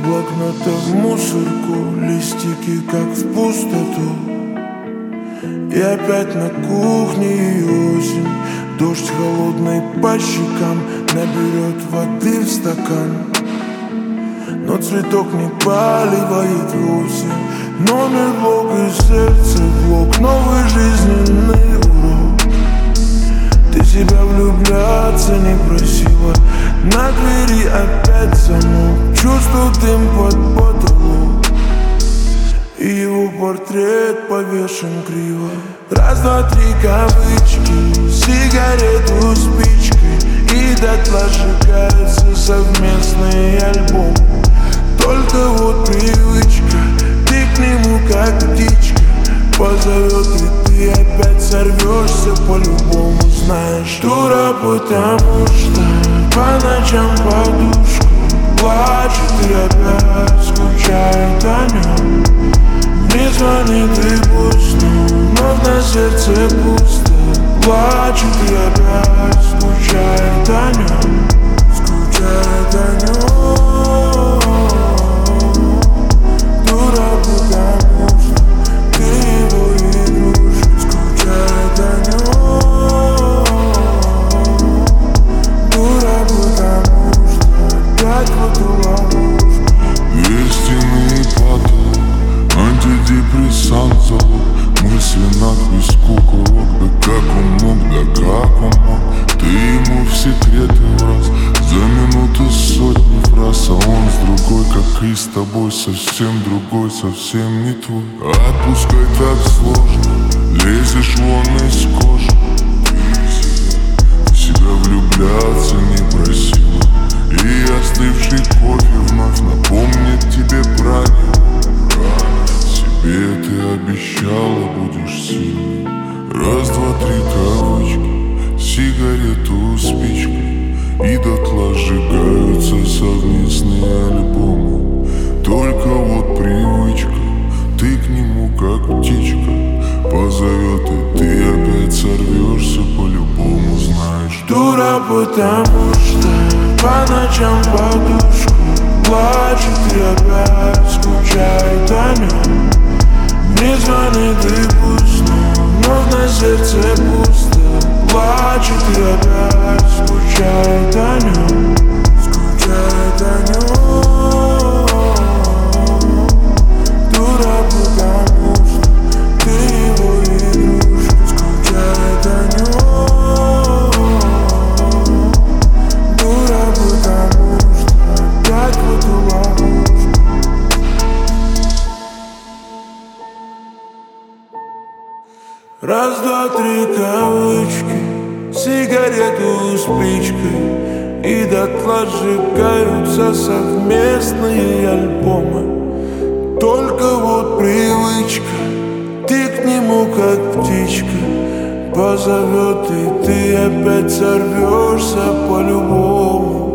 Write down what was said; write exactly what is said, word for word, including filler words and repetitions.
блокнота в мусорку, листики как в пустоту. И опять на кухне и осень, дождь холодный по щекам наберет воды в стакан. Но цветок не поливает вовсе. Номер блок и сердце блок, новый жизненный урок. Ты себя влюбляться не просила, на двери опять замок, чувствую дым под потолок, и его портрет повешен криво. Раз, два, три кавычки, сигарету спичкой, и дотла сжигается совместный альбом. Только вот привычка, ты к нему как птичка позовет, и ты опять сорвешься по-любому. Знаешь, дура, потому что по ночам подушку плачет и опять скучает о нем. Не звонит и пусть, но на сердце пусто. Плачет и опять скучает о нем. Скучает о нем. Дура, потому что ты его игрушка. Скучает о нем. Дура, потому что опять в эту ловушку. Две стены и потолок, антидепрессант залог, мысли на песку курок. Да как он мог, да как он мог, ты ему в секреты враз. За минуту сотни фраз, а он с другой, как и с тобой, совсем другой, совсем не твой. Отпускай так сложно, лезешь вон из кожи. Ты себя влюбляться не просила, и остывший кофе вновь напомнит тебе про него. Себе ты обещала, будешь сильной. Раз, два, три кавычки, сигарету спичкой, и дотла сжигаются совместные альбомы. Только вот привычка, ты к нему как птичка позовет, и ты опять сорвешься по-любому. Знаешь, дура, потому что по ночам подушку плачет и опять скучает о нем. Не звонит и пусть, но на сердце пусто. Плачет и опять скучает о нем. Скучает о нем. Дура, потому что ты его игрушка. Скучает о нем. Дура, потому что опять в эту ловушку. Раз, два, три кавычки, сигарету спичкой, и дотла сжигаются совместные альбомы. Только вот привычка, ты к нему как птичка позовет, и ты опять сорвешься по-любому.